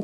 In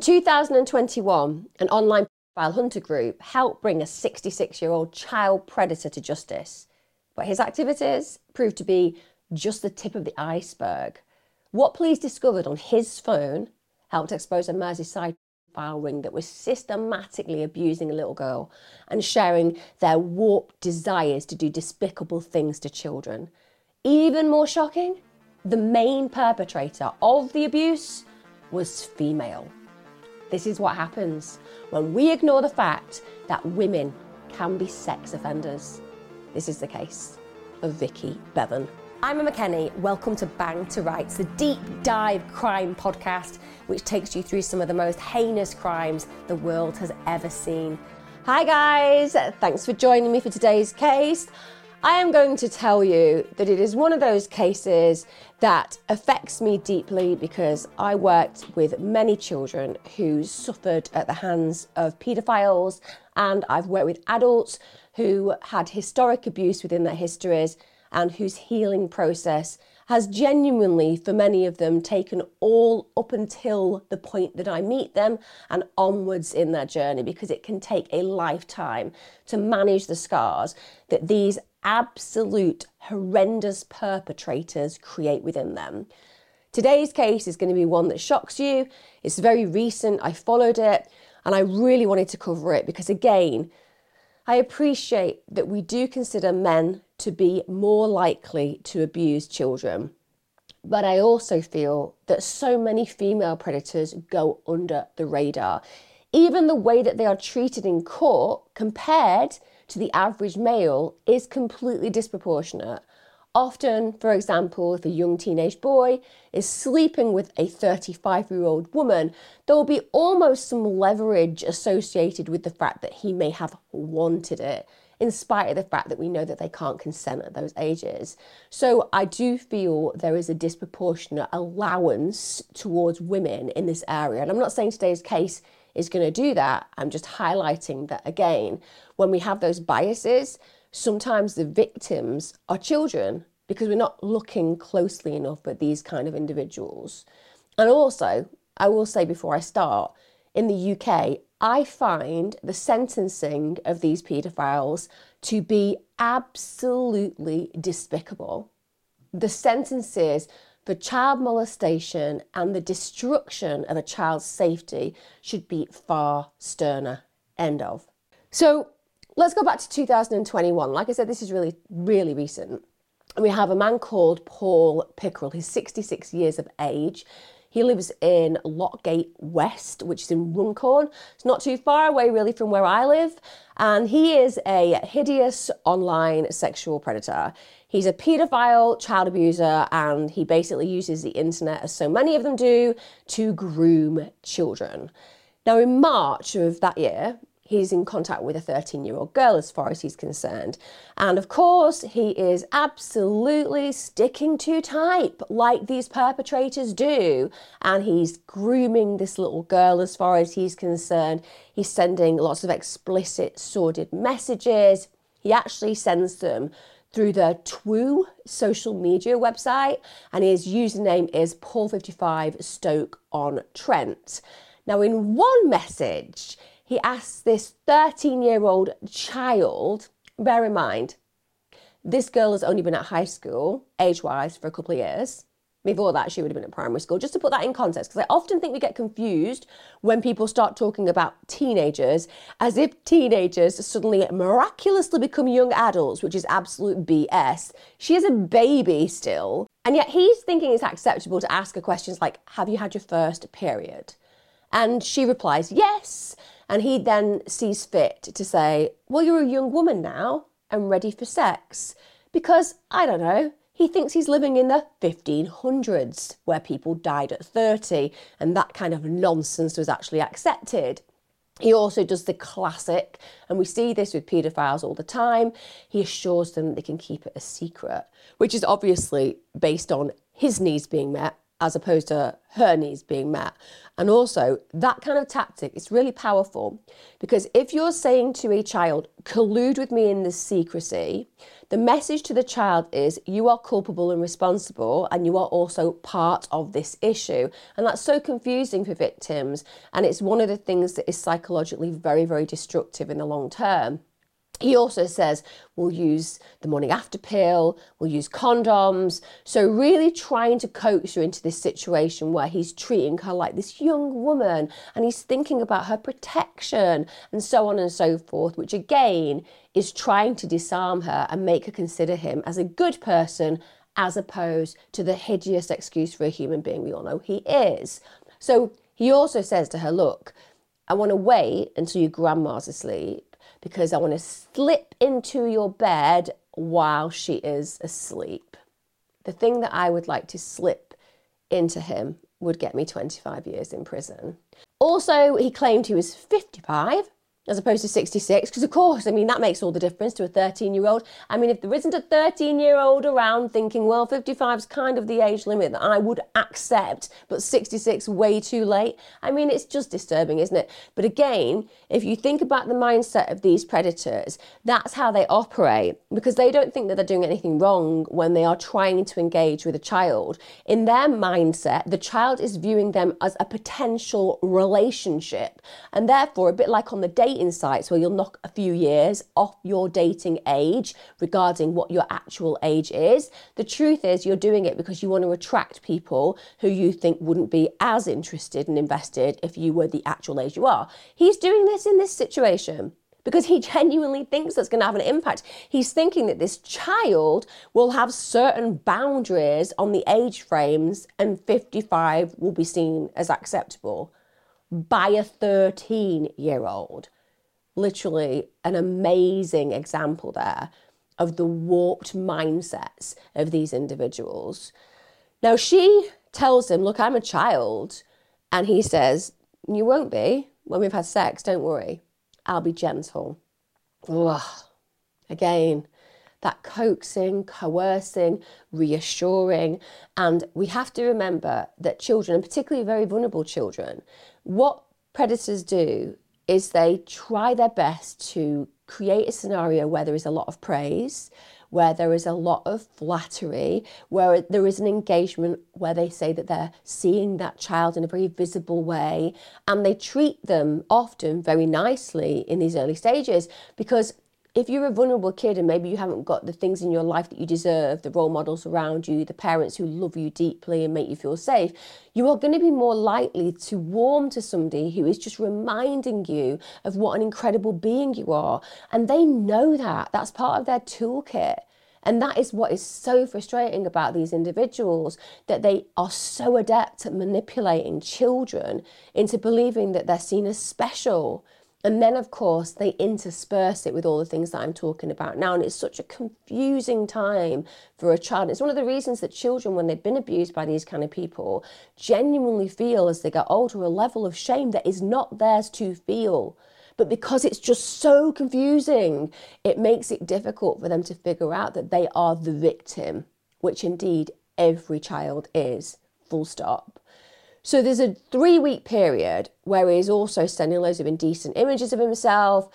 2021, an online pedophile hunter group helped bring a 66-year-old child predator to justice. But his activities proved to be just the tip of the iceberg. What police discovered on his phone helped expose a Merseyside pedophile ring that was systematically abusing a little girl and sharing their warped desires to do despicable things to children. Even more shocking, the main perpetrator of the abuse was female. This is what happens when we ignore the fact that women can be sex offenders. This is the case of Vicky Bevan. I'm Emma Kenny. Welcome to Bang to Rights, the deep dive crime podcast which takes you through some of the most heinous crimes the world has ever seen. Hi guys, thanks for joining me for today's case. I am going to tell you that it is one of those cases that affects me deeply because I worked with many children who suffered at the hands of paedophiles, and I've worked with adults who had historic abuse within their histories and whose healing process has genuinely, for many of them, taken all up until the point that I meet them and onwards in their journey, because it can take a lifetime to manage the scars that these absolute horrendous perpetrators create within them. Today's case is going to be one that shocks you. It's very recent. I followed it and I really wanted to cover it because, again, I appreciate that we do consider men to be more likely to abuse children. But I also feel that so many female predators go under the radar. Even the way that they are treated in court compared to the average male is completely disproportionate. Often, for example, if a young teenage boy is sleeping with a 35-year-old woman, there will be almost some leverage associated with the fact that he may have wanted it, in spite of the fact that we know that they can't consent at those ages. So I do feel there is a disproportionate allowance towards women in this area. And I'm not saying today's case is going to do that. I'm just highlighting that, again, when we have those biases, sometimes the victims are children because we're not looking closely enough at these kind of individuals. And also, I will say before I start, in the UK, I find the sentencing of these paedophiles to be absolutely despicable. The sentences for child molestation and the destruction of a child's safety should be far sterner. End of. So let's go back to 2021. Like I said, this is really, really recent. And we have a man called Paul Pickrell. He's 66 years of age. He lives in Lockgate West, which is in Runcorn. It's not too far away really from where I live. And he is a hideous online sexual predator. He's a paedophile, child abuser, and he basically uses the internet, as so many of them do, to groom children. Now, in March of that year, he's in contact with a 13-year-old girl as far as he's concerned. And of course, he is absolutely sticking to type like these perpetrators do. And he's grooming this little girl as far as he's concerned. He's sending lots of explicit, sordid messages. He actually sends them through the Twoo social media website, and his username is Paul55 Stoke on Trent. Now, in one message, he asks this 13-year-old child, bear in mind, this girl has only been at high school, age-wise, for a couple of years. Before that, she would have been at primary school. Just to put that in context, because I often think we get confused when people start talking about teenagers as if teenagers suddenly miraculously become young adults, which is absolute BS. She is a baby still. And yet he's thinking it's acceptable to ask her questions like, have you had your first period? And she replies, yes. And he then sees fit to say, well, you're a young woman now and ready for sex. Because, I don't know, he thinks he's living in the 1500s where people died at 30 and that kind of nonsense was actually accepted. He also does the classic, and we see this with paedophiles all the time, he assures them they can keep it a secret, which is obviously based on his needs being met as opposed to her needs being met. And also, that kind of tactic is really powerful, because if you're saying to a child, collude with me in this secrecy, the message to the child is you are culpable and responsible, and you are also part of this issue. And that's so confusing for victims. And it's one of the things that is psychologically very, very destructive in the long term. He also says we'll use the morning after pill, we'll use condoms. So really trying to coax her into this situation where he's treating her like this young woman and he's thinking about her protection and so on and so forth, which again is trying to disarm her and make her consider him as a good person as opposed to the hideous excuse for a human being we all know he is. So he also says to her, look, I want to wait until your grandma's asleep, because I want to slip into your bed while she is asleep. The thing that I would like to slip into him would get me 25 years in prison. Also, he claimed he was 55 as opposed to 66, because of course, I mean, that makes all the difference to a 13-year-old. I mean, if there isn't a 13-year-old around thinking, well, 55 is kind of the age limit that I would accept, but 66 way too late, I mean, it's just disturbing, isn't it? But again, if you think about the mindset of these predators, that's how they operate, because they don't think that they're doing anything wrong when they are trying to engage with a child. In their mindset, the child is viewing them as a potential relationship, and therefore, a bit like on the dating sites where you'll knock a few years off your dating age regarding what your actual age is, the truth is you're doing it because you want to attract people who you think wouldn't be as interested and invested if you were the actual age you are. He's doing this in this situation because he genuinely thinks that's going to have an impact. He's thinking that this child will have certain boundaries on the age frames and 55 will be seen as acceptable by a 13-year-old. Literally an amazing example there of the warped mindsets of these individuals. Now she tells him, look, I'm a child. And he says, you won't be when we've had sex, don't worry. I'll be gentle. Ugh. Again, that coaxing, coercing, reassuring. And we have to remember that children, and particularly very vulnerable children, what predators do is they try their best to create a scenario where there is a lot of praise, where there is a lot of flattery, where there is an engagement where they say that they're seeing that child in a very visible way, and they treat them often very nicely in these early stages, because if you're a vulnerable kid and maybe you haven't got the things in your life that you deserve, the role models around you, the parents who love you deeply and make you feel safe, you are going to be more likely to warm to somebody who is just reminding you of what an incredible being you are. And they know that. That's part of their toolkit. And that is what is so frustrating about these individuals, that they are so adept at manipulating children into believing that they're seen as special. And then, of course, they intersperse it with all the things that I'm talking about now. And it's such a confusing time for a child. It's one of the reasons that children, when they've been abused by these kind of people, genuinely feel as they get older a level of shame that is not theirs to feel. But because it's just so confusing, it makes it difficult for them to figure out that they are the victim, which indeed every child is, full stop. So there's a 3-week period where he's also sending loads of indecent images of himself.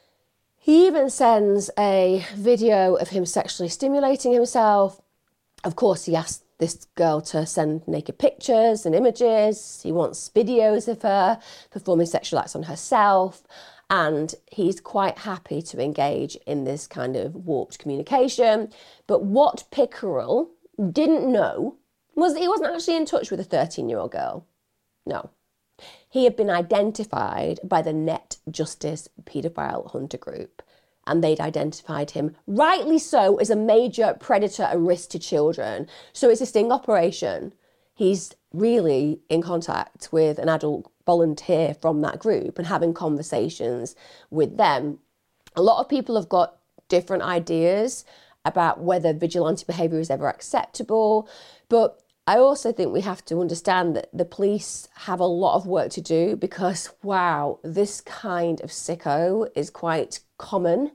He even sends a video of him sexually stimulating himself. Of course, he asks this girl to send naked pictures and images. He wants videos of her performing sexual acts on herself. And he's quite happy to engage in this kind of warped communication. But what Pickerel didn't know was that he wasn't actually in touch with a 13-year-old girl. No. He had been identified by the Net Justice Paedophile Hunter Group, and they'd identified him, rightly so, as a major predator and risk to children. So it's a sting operation. He's really in contact with an adult volunteer from that group and having conversations with them. A lot of people have got different ideas about whether vigilante behaviour is ever acceptable, but I also think we have to understand that the police have a lot of work to do, because, wow, this kind of sicko is quite common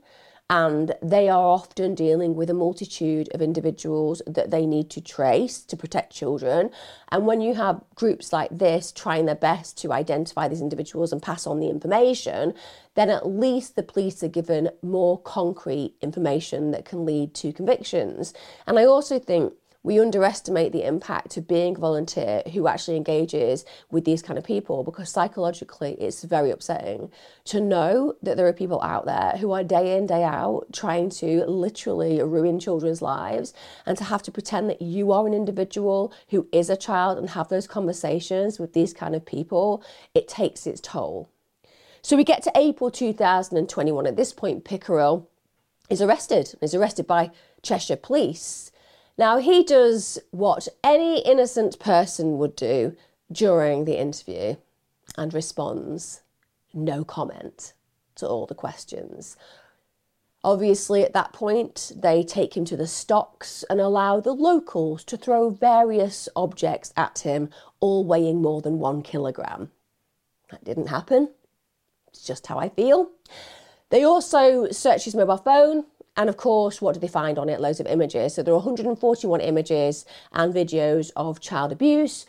and they are often dealing with a multitude of individuals that they need to trace to protect children. And when you have groups like this trying their best to identify these individuals and pass on the information, then at least the police are given more concrete information that can lead to convictions. And I also think we underestimate the impact of being a volunteer who actually engages with these kind of people, because psychologically it's very upsetting to know that there are people out there who are day in, day out trying to literally ruin children's lives, and to have to pretend that you are an individual who is a child and have those conversations with these kind of people. It takes its toll. So we get to April 2021. At this point, Pickerel is arrested. He's arrested by Cheshire Police. Now, he does what any innocent person would do during the interview and responds no comment to all the questions. Obviously, at that point, they take him to the stocks and allow the locals to throw various objects at him, all weighing more than 1 kilogram. That didn't happen. It's just how I feel. They also search his mobile phone. And of course, what do they find on it? Loads of images. So there are 141 images and videos of child abuse.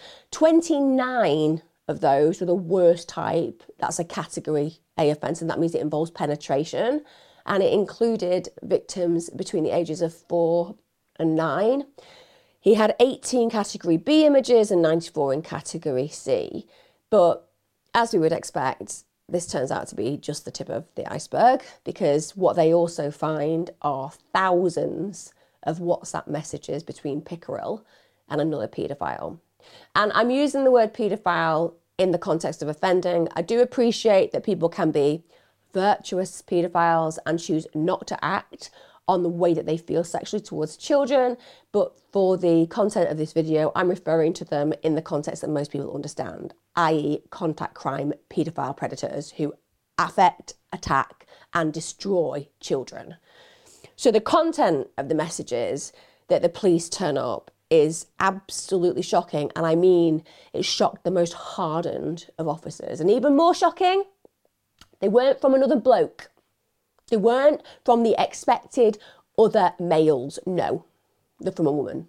29 of those were the worst type. That's a category A offence, and that means it involves penetration. And it included victims between the ages of 4 and 9. He had 18 category B images and 94 in category C. But as we would expect, this turns out to be just the tip of the iceberg, because what they also find are thousands of WhatsApp messages between Pickerel and another paedophile. And I'm using the word paedophile in the context of offending. I do appreciate that people can be virtuous paedophiles and choose not to act on the way that they feel sexually towards children, but for the content of this video, I'm referring to them in the context that most people understand, i.e. contact crime paedophile predators who affect, attack, and destroy children. So the content of the messages that the police turn up is absolutely shocking, and I mean, it shocked the most hardened of officers. And even more shocking, they weren't from another bloke. They weren't from the expected other males. No, they're from a woman.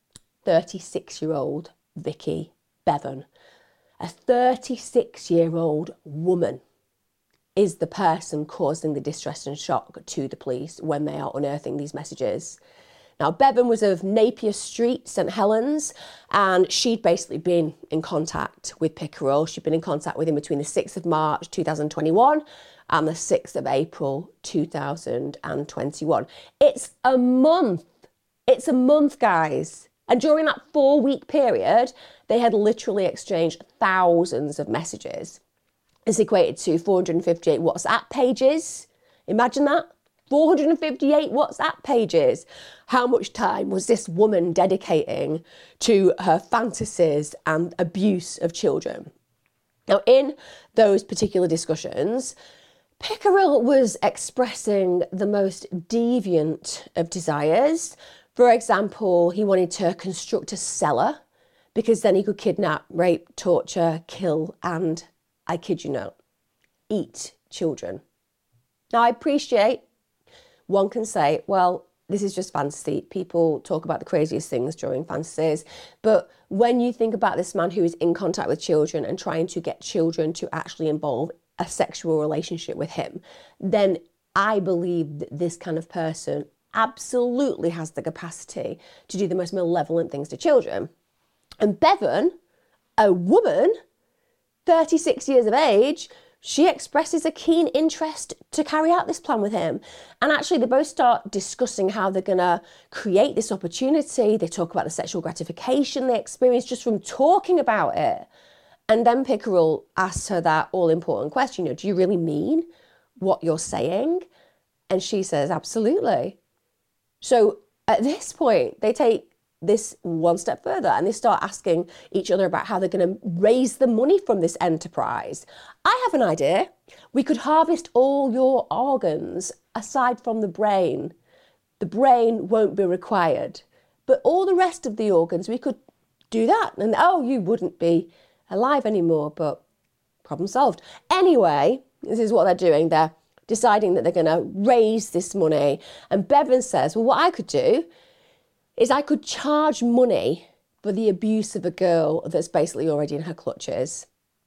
36-year-old Vicky Bevan. A 36-year-old woman is the person causing the distress and shock to the police when they are unearthing these messages. Now, Bevan was of Napier Street, St Helens, and she'd basically been in contact with Pickerel. She'd been in contact with him between the 6th of March 2021 and the 6th of April 2021. It's a month. It's a month, guys. And during that 4-week period, they had literally exchanged thousands of messages. This equated to 458 WhatsApp pages. Imagine that. 458 WhatsApp pages. How much time was this woman dedicating to her fantasies and abuse of children? Now, in those particular discussions, Pickerel was expressing the most deviant of desires. For example, he wanted to construct a cellar because then he could kidnap, rape, torture, kill, and, I kid you not, eat children. Now, I appreciate one can say, well, this is just fantasy. People talk about the craziest things during fantasies. But when you think about this man who is in contact with children and trying to get children to actually involve a sexual relationship with him, then I believe that this kind of person absolutely has the capacity to do the most malevolent things to children. And Bevan, a woman, 36 years of age, she expresses a keen interest to carry out this plan with him. And actually, they both start discussing how they're going to create this opportunity. They talk about the sexual gratification they experience just from talking about it. And then Pickerel asks her that all-important question, do you really mean what you're saying? And she says, absolutely. So at this point, they take this one step further and they start asking each other about how they're going to raise the money from this enterprise. I have an idea. We could harvest all your organs aside from the brain. The brain won't be required, but all the rest of the organs, we could do that. And you wouldn't be alive anymore, but problem solved. Anyway, this is what they're doing. They're deciding that they're going to raise this money. And Bevan says, well, what I could do is I could charge money for the abuse of a girl that's basically already in her clutches.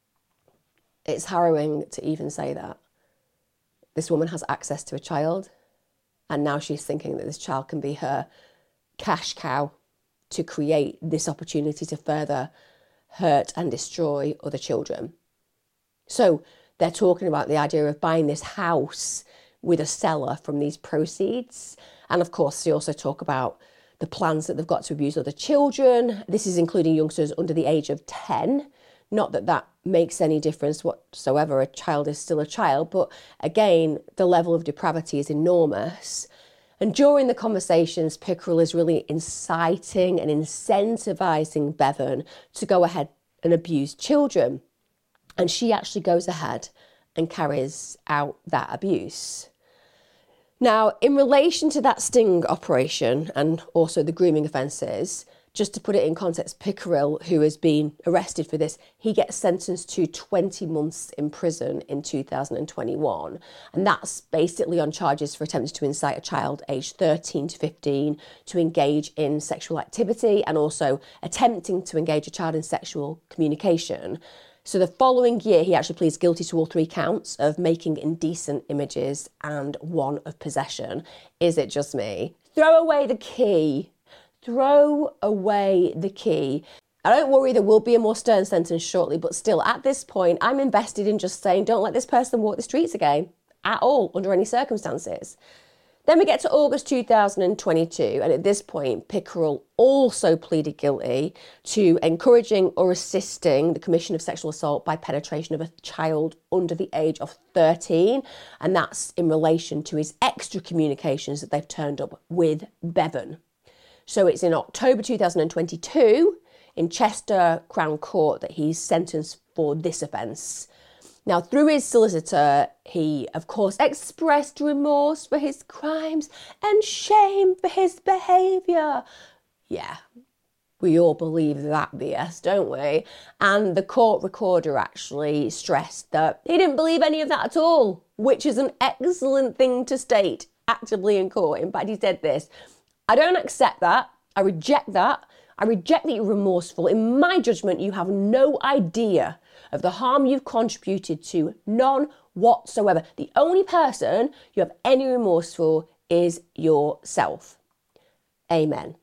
It's harrowing to even say that. This woman has access to a child, and now she's thinking that this child can be her cash cow to create this opportunity to further hurt and destroy other children. So they're talking about the idea of buying this house with a seller from these proceeds. And of course, they also talk about the plans that they've got to abuse other children. This is including youngsters under the age of 10. Not that that makes any difference whatsoever. A child is still a child. But again, the level of depravity is enormous. And during the conversations, Pickerel is really inciting and incentivizing Bevan to go ahead and abuse children. And she actually goes ahead and carries out that abuse. Now, in relation to that sting operation and also the grooming offences, just to put it in context, Pickerel, who has been arrested for this, he gets sentenced to 20 months in prison in 2021. And that's basically on charges for attempting to incite a child aged 13 to 15 to engage in sexual activity and also attempting to engage a child in sexual communication. So the following year, he actually pleads guilty to all 3 counts of making indecent images and 1 of possession. Is it just me? Throw away the key. Throw away the key. I don't worry, there will be a more stern sentence shortly, but still, at this point, I'm invested in just saying, don't let this person walk the streets again, at all, under any circumstances. Then we get to August 2022, and at this point, Pickerel also pleaded guilty to encouraging or assisting the commission of sexual assault by penetration of a child under the age of 13, and that's in relation to his extra communications that they've turned up with Bevan. So it's in October 2022 in Chester Crown Court that he's sentenced for this offence. Now, through his solicitor, he, of course, expressed remorse for his crimes and shame for his behaviour. Yeah, we all believe that BS, don't we? And the court recorder actually stressed that he didn't believe any of that at all, which is an excellent thing to state actively in court. In fact, he said this: I don't accept that. I reject that. I reject that you're remorseful. In my judgment, you have no idea of the harm you've contributed to, none whatsoever. The only person you have any remorse for is yourself. Amen.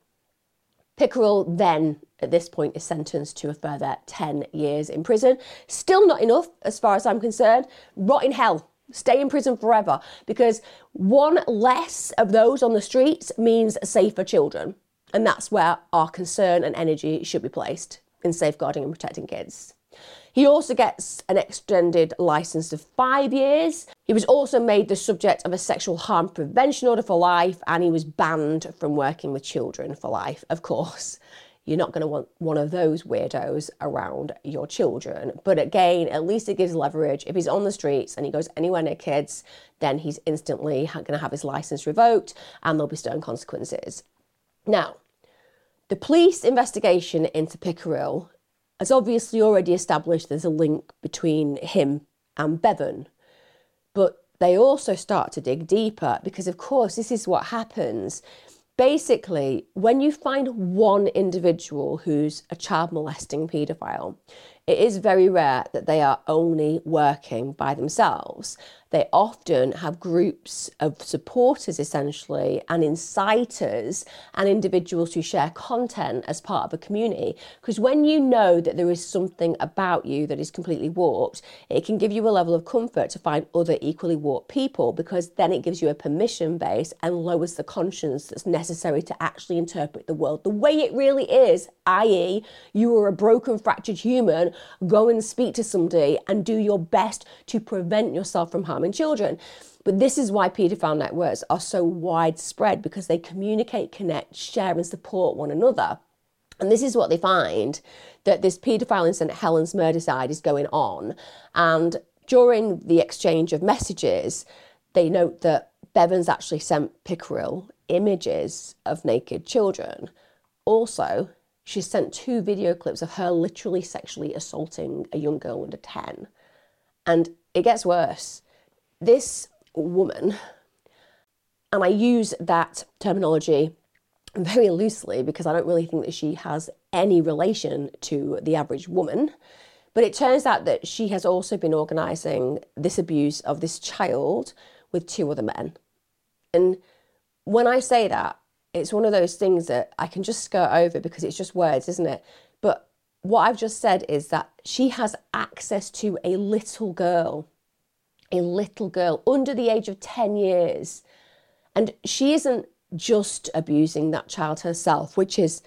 Pickerel then, at this point, is sentenced to a further 10 years in prison. Still not enough, as far as I'm concerned. Rot in hell. Stay in prison forever, because 1 less of those on the streets means safer children. And that's where our concern and energy should be placed, in safeguarding and protecting kids. He also gets an extended licence of 5 years. He was also made the subject of a sexual harm prevention order for life, and he was banned from working with children for life. Of course, you're not going to want one of those weirdos around your children. But again, at least it gives leverage. If he's on the streets and he goes anywhere near kids, then he's instantly going to have his licence revoked and there'll be stern consequences. Now, the police investigation into Pickerel has obviously already established there's a link between him and Bevan. But they also start to dig deeper because, of course, this is what happens. Basically, when you find one individual who's a child molesting paedophile, it is very rare that they are only working by themselves. They often have groups of supporters, essentially, and inciters and individuals who share content as part of a community. Because when you know that there is something about you that is completely warped, it can give you a level of comfort to find other equally warped people, because then it gives you a permission base and lowers the conscience that's necessary to actually interpret the world the way it really is, i.e. you are a broken, fractured human. Go and speak to somebody and do your best to prevent yourself from harming children. But this is why paedophile networks are so widespread, because they communicate, connect, share and support one another. And this is what they find, that this paedophile in St Helens Merseyside is going on. And during the exchange of messages, they note that Bevan's actually sent Pickerel images of naked children. Also, she sent 2 video clips of her literally sexually assaulting a young girl under 10. And it gets worse. This woman. And I use that terminology very loosely because I don't really think that she has any relation to the average woman. But it turns out that she has also been organising this abuse of this child with 2 other men. And when I say that, it's one of those things that I can just skirt over because it's just words, isn't it? But what I've just said is that she has access to a little girl under the age of 10 years. And she isn't just abusing that child herself, which is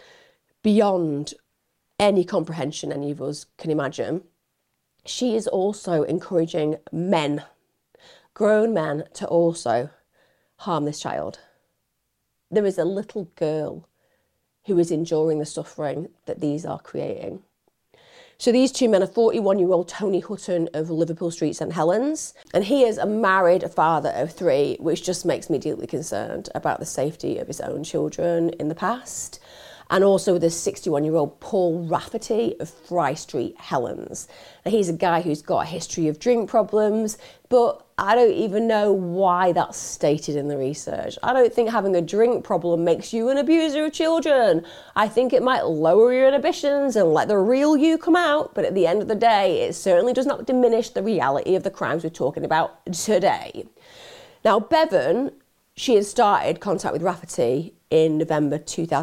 beyond any comprehension any of us can imagine. She is also encouraging men, grown men, to also harm this child. There is a little girl who is enduring the suffering that these are creating. So these 2 men are 41-year-old Tony Hutton of Liverpool Street, St Helens, and he is a married father of 3, which just makes me deeply concerned about the safety of his own children in the past. And also the 61-year-old Paul Rafferty of Fry Street, Helens. Now, he's a guy who's got a history of drink problems, but I don't even know why that's stated in the research. I don't think having a drink problem makes you an abuser of children. I think it might lower your inhibitions and let the real you come out, but at the end of the day, it certainly does not diminish the reality of the crimes we're talking about today. Now, Bevan, she had started contact with Rafferty in November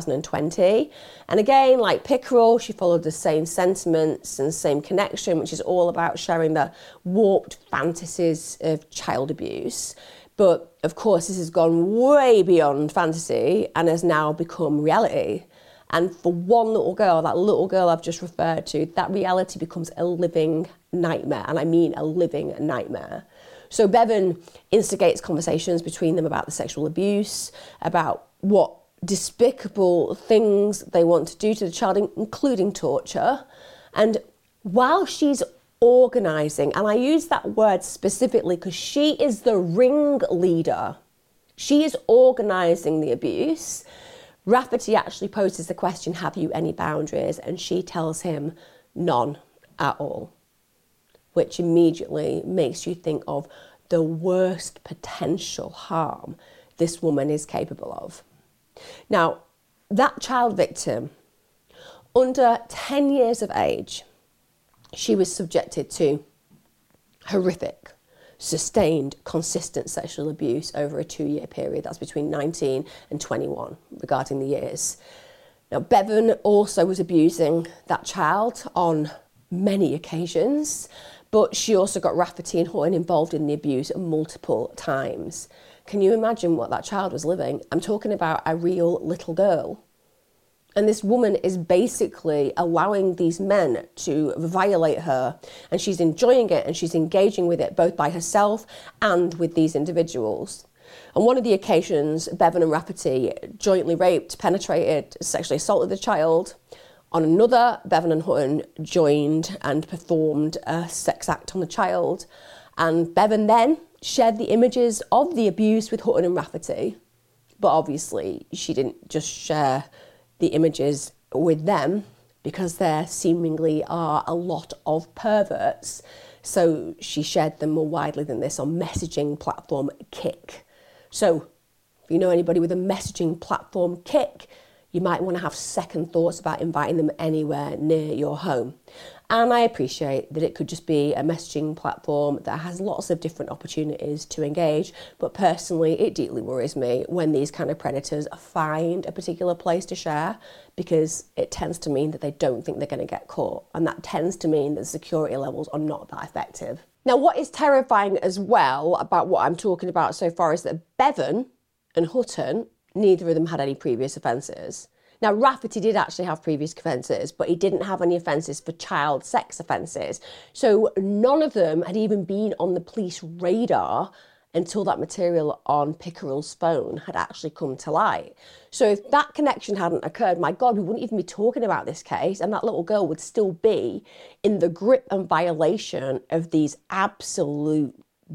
2020. And again, like Pickerel, she followed the same sentiments and same connection, which is all about sharing the warped fantasies of child abuse. But of course, this has gone way beyond fantasy and has now become reality. And for one little girl, that little girl I've just referred to, that reality becomes a living nightmare. And I mean a living nightmare. So Bevan instigates conversations between them about the sexual abuse, about what despicable things they want to do to the child, including torture. And while she's organising, and I use that word specifically because she is the ringleader, she is organising the abuse, Rafferty actually poses the question, have you any boundaries? And she tells him none at all, which immediately makes you think of the worst potential harm this woman is capable of. Now, that child victim, under 10 years of age, she was subjected to horrific, sustained, consistent sexual abuse over a 2-year period. That's between 19 and 21 regarding the years. Now, Bevan also was abusing that child on many occasions, but she also got Rafferty and Hutton involved in the abuse multiple times. Can you imagine what that child was living? I'm talking about a real little girl. And this woman is basically allowing these men to violate her, and she's enjoying it and she's engaging with it both by herself and with these individuals. On one of the occasions, Bevan and Rafferty jointly raped, penetrated, sexually assaulted the child. On another, Bevan and Hutton joined and performed a sex act on the child. And Bevan then shared the images of the abuse with Hutton and Rafferty. But obviously, she didn't just share the images with them because there seemingly are a lot of perverts. So she shared them more widely than this on messaging platform Kik. So if you know anybody with a messaging platform Kik, you might want to have second thoughts about inviting them anywhere near your home. And I appreciate that it could just be a messaging platform that has lots of different opportunities to engage. But personally, it deeply worries me when these kind of predators find a particular place to share, because it tends to mean that they don't think they're going to get caught. And that tends to mean that security levels are not that effective. Now, what is terrifying as well about what I'm talking about so far is that Bevan and Hutton, neither of them had any previous offences. Now, Rafferty did actually have previous offences, but he didn't have any offences for child sex offences. So none of them had even been on the police radar until that material on Pickerel's phone had actually come to light. So if that connection hadn't occurred, my God, we wouldn't even be talking about this case, and that little girl would still be in the grip and violation of these absolute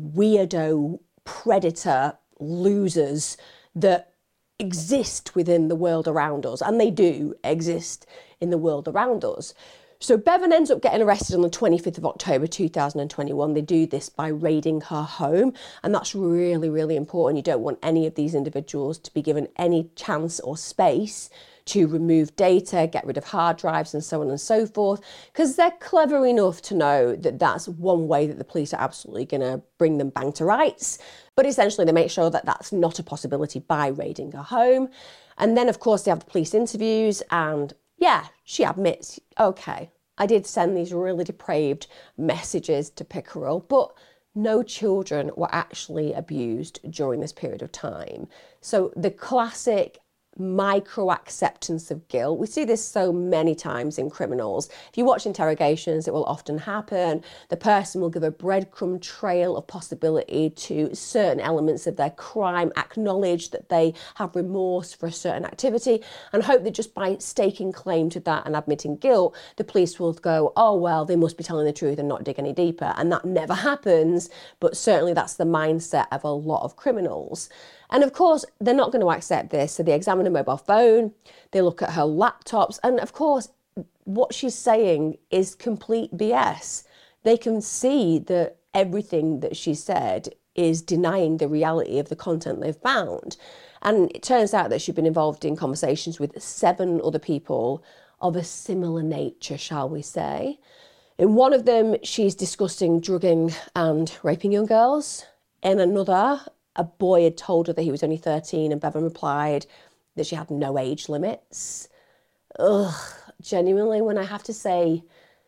weirdo predator losers that exist within the world around us, and they do exist in the world around us. So Bevan ends up getting arrested on the 25th of October 2021. They do this by raiding her home, and that's really, really important. You don't want any of these individuals to be given any chance or space to remove data, get rid of hard drives and so on and so forth, because they're clever enough to know that that's one way that the police are absolutely going to bring them bang to rights. But essentially they make sure that that's not a possibility by raiding her home. And then of course they have the police interviews, and yeah, she admits, okay, I did send these really depraved messages to Pickerel, but no children were actually abused during this period of time. So the classic micro acceptance of guilt. We see this so many times in criminals. If you watch interrogations, it will often happen. The person will give a breadcrumb trail of possibility to certain elements of their crime, acknowledge that they have remorse for a certain activity, and hope that just by staking claim to that and admitting guilt, the police will go, oh, well, they must be telling the truth and not dig any deeper. And that never happens, but certainly that's the mindset of a lot of criminals. And of course, they're not going to accept this. So they examine a mobile phone, they look at her laptops, and of course, what she's saying is complete BS. They can see that everything that she said is denying the reality of the content they've found. And it turns out that she'd been involved in conversations with 7 other people of a similar nature, shall we say. In one of them, she's discussing drugging and raping young girls. In another, a boy had told her that he was only 13, and Bevan replied that she had no age limits. Ugh, genuinely, when I have to say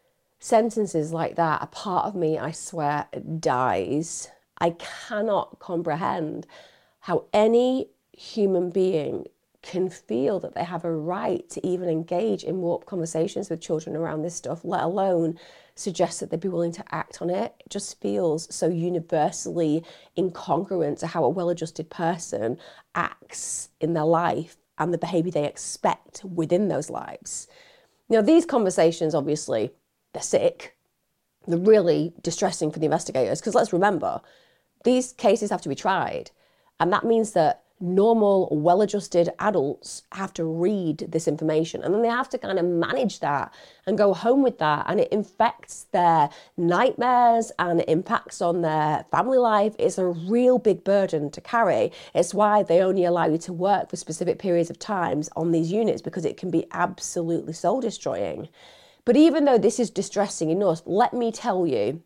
sentences like that, a part of me, I swear, dies. I cannot comprehend how any human being can feel that they have a right to even engage in warped conversations with children around this stuff, let alone suggest that they'd be willing to act on it. It just feels so universally incongruent to how a well-adjusted person acts in their life and the behaviour they expect within those lives. Now, these conversations, obviously, they're sick. They're really distressing for the investigators, because let's remember, these cases have to be tried. And that means that normal, well-adjusted adults have to read this information, and then they have to kind of manage that and go home with that, and it infects their nightmares and it impacts on their family life. It's a real big burden to carry. It's why they only allow you to work for specific periods of times on these units, because it can be absolutely soul-destroying. But even though this is distressing enough, let me tell you,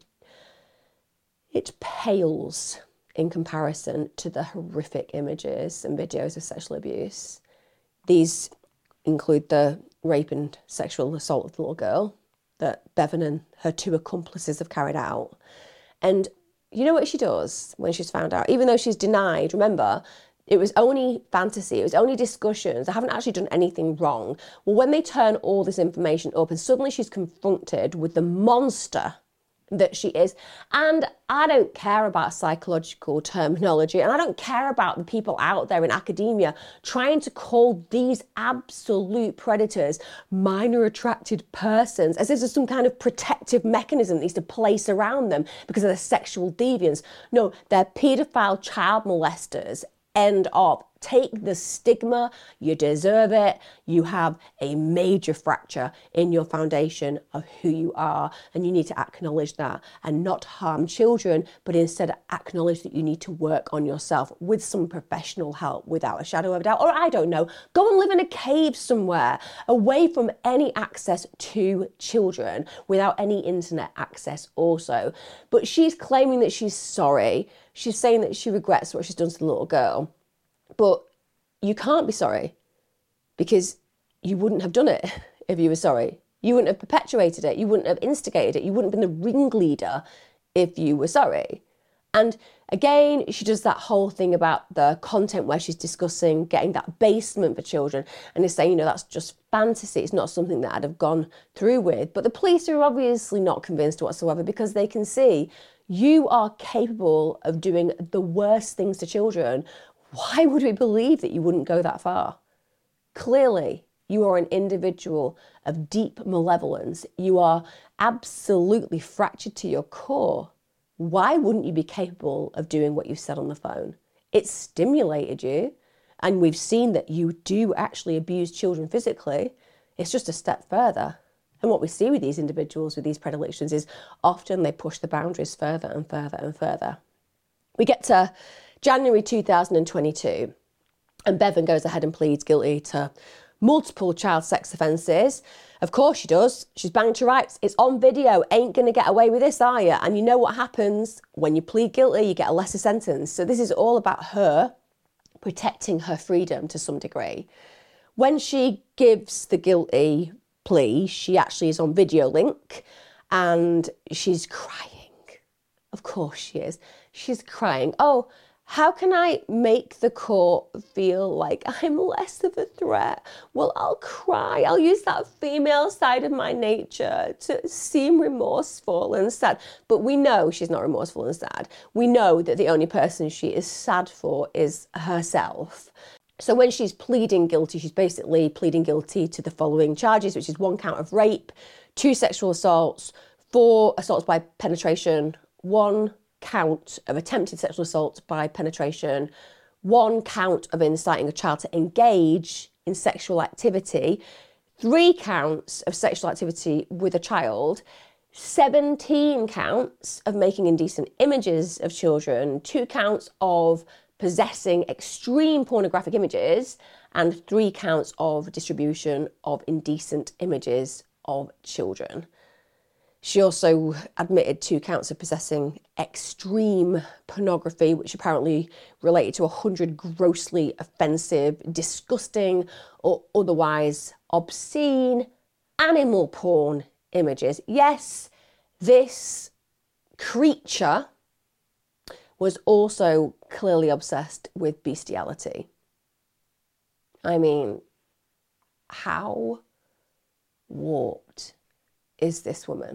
it pales in comparison to the horrific images and videos of sexual abuse. These include the rape and sexual assault of the little girl that Bevan and her 2 accomplices have carried out. And you know what she does when she's found out? Even though she's denied, remember, it was only fantasy, it was only discussions, I haven't actually done anything wrong. Well, when they turn all this information up and suddenly she's confronted with the monster that she is. And I don't care about psychological terminology, and I don't care about the people out there in academia trying to call these absolute predators minor attracted persons, as if there's some kind of protective mechanism that needs to place around them because of their sexual deviance. No, they're paedophile child molesters. End of. Take the stigma, you deserve it. You have a major fracture in your foundation of who you are, and you need to acknowledge that and not harm children, but instead acknowledge that you need to work on yourself with some professional help, without a shadow of a doubt. Or I don't know, go and live in a cave somewhere away from any access to children, without any internet access also. But she's claiming that she's sorry. She's saying that she regrets what she's done to the little girl. But you can't be sorry, because you wouldn't have done it if you were sorry. You wouldn't have perpetuated it. You wouldn't have instigated it. You wouldn't have been the ringleader if you were sorry. And again, she does that whole thing about the content where she's discussing getting that basement for children, and is saying, you know, that's just fantasy. It's not something that I'd have gone through with. But the police are obviously not convinced whatsoever, because they can see you are capable of doing the worst things to children. Why would we believe that you wouldn't go that far? Clearly, you are an individual of deep malevolence. You are absolutely fractured to your core. Why wouldn't you be capable of doing what you said on the phone? It stimulated you, and we've seen that you do actually abuse children physically. It's just a step further. And what we see with these individuals with these predilections is often they push the boundaries further and further and further. We get to January 2022, and Bevan goes ahead and pleads guilty to multiple child sex offences. Of course she does. She's banged to rights. It's on video. Ain't going to get away with this, are you? And you know what happens when you plead guilty, you get a lesser sentence. So this is all about her protecting her freedom to some degree. When she gives the guilty plea, she actually is on video link and she's crying. Of course she is. She's crying. Oh, how can I make the court feel like I'm less of a threat? Well, I'll cry. I'll use that female side of my nature to seem remorseful and sad. But we know she's not remorseful and sad. We know that the only person she is sad for is herself. So when she's pleading guilty, she's basically pleading guilty to the following charges, which is 1 count of rape, 2 sexual assaults, 4 assaults by penetration, 1 count of attempted sexual assault by penetration, 1 count of inciting a child to engage in sexual activity, 3 counts of sexual activity with a child, 17 counts of making indecent images of children, 2 counts of possessing extreme pornographic images, and 3 counts of distribution of indecent images of children. She also admitted 2 counts of possessing extreme pornography, which apparently related to 100 grossly offensive, disgusting, or otherwise obscene animal porn images. Yes, this creature was also clearly obsessed with bestiality. I mean, how warped is this woman?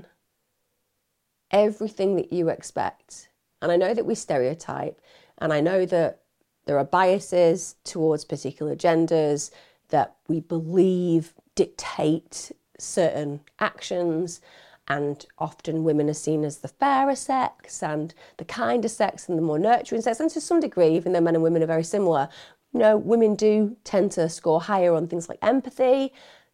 Everything that you expect. And I know that we stereotype, and I know that there are biases towards particular genders that we believe dictate certain actions, and often women are seen as the fairer sex and the kinder sex and the more nurturing sex. And to some degree, even though men and women are very similar, you know, women do tend to score higher on things like empathy.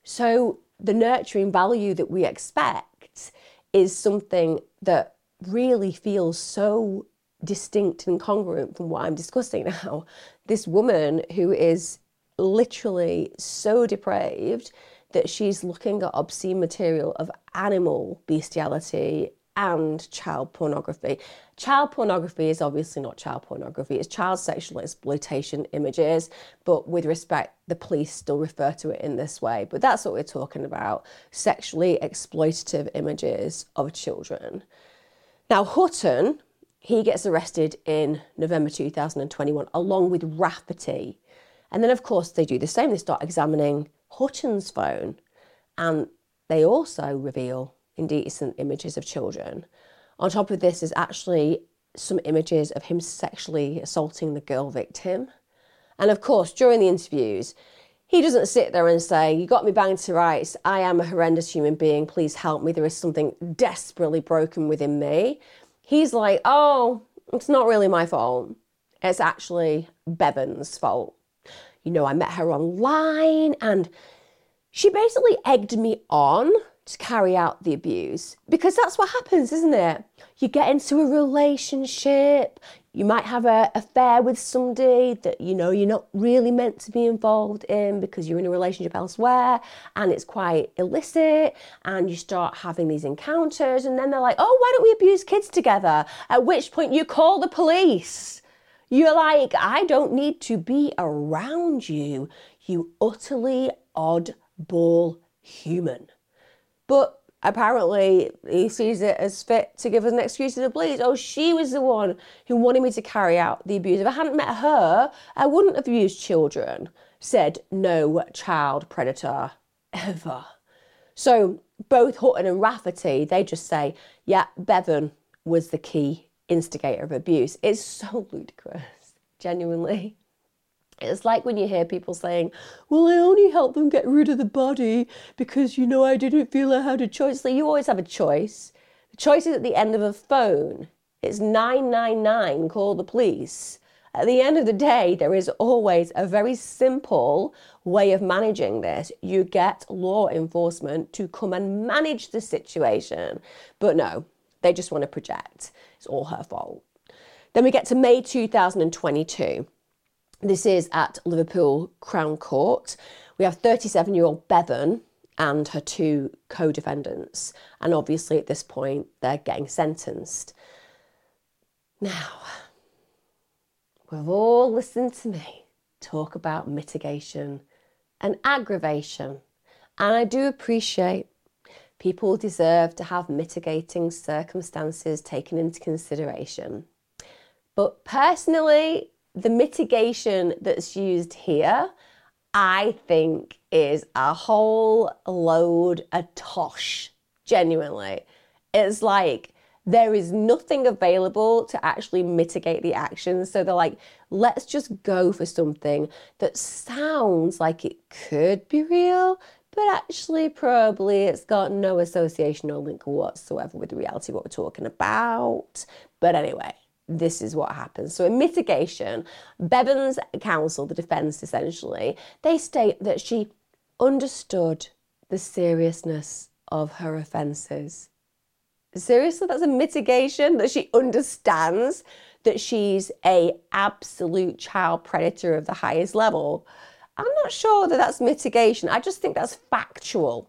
So the nurturing value that we expect is something that really feels so distinct and congruent from what I'm discussing now. This woman who is literally so depraved that she's looking at obscene material of animal bestiality and child pornography. Child pornography is obviously not child pornography, it's child sexual exploitation images, but with respect, the police still refer to it in this way. But that's what we're talking about, sexually exploitative images of children. Now, Hutton, he gets arrested in November 2021, along with Rafferty. And then, of course, they do the same. They start examining Hutton's phone, and they also reveal indecent images of children. On top of this is actually some images of him sexually assaulting the girl victim. And of course, during the interviews, he doesn't sit there and say, you got me banged to rights, I am a horrendous human being, please help me, there is something desperately broken within me. He's like, oh, it's not really my fault. It's actually Bevan's fault. You know, I met her online and she basically egged me on to carry out the abuse, because that's what happens, isn't it? You get into a relationship, you might have an affair with somebody that you know you're not really meant to be involved in because you're in a relationship elsewhere and it's quite illicit, and you start having these encounters, and then they're like, oh, why don't we abuse kids together? At which point you call the police. You're like, I don't need to be around you, you utterly oddball human. But apparently he sees it as fit to give us an excuse to the police. Oh, she was the one who wanted me to carry out the abuse. If I hadn't met her, I wouldn't have abused children, said no child predator ever. So both Hutton and Rafferty, they just say, yeah, Bevan was the key instigator of abuse. It's so ludicrous, genuinely. It's like when you hear people saying, well, I only helped them get rid of the body because, you know, I didn't feel I had a choice. Like, you always have a choice. The choice is at the end of a phone. It's 999, call the police. At the end of the day, there is always a very simple way of managing this. You get law enforcement to come and manage the situation. But no, they just want to project. It's all her fault. Then we get to May 2022. This is at Liverpool Crown Court. We have 37-year-old Bevan and her two co-defendants. And obviously at this point, they're getting sentenced. Now, we've all listened to me talk about mitigation and aggravation. And I do appreciate people deserve to have mitigating circumstances taken into consideration. But personally, the mitigation that's used here, I think is a whole load of tosh, genuinely. It's like there is nothing available to actually mitigate the action. So they're like, let's just go for something that sounds like it could be real, but actually probably it's got no association or link whatsoever with the reality of what we're talking about. But anyway, this is what happens. So in mitigation, Bevan's counsel, the defence essentially, they state that she understood the seriousness of her offences. Seriously, that's a mitigation? That she understands that she's a absolute child predator of the highest level? I'm not sure that that's mitigation. I just think that's factual.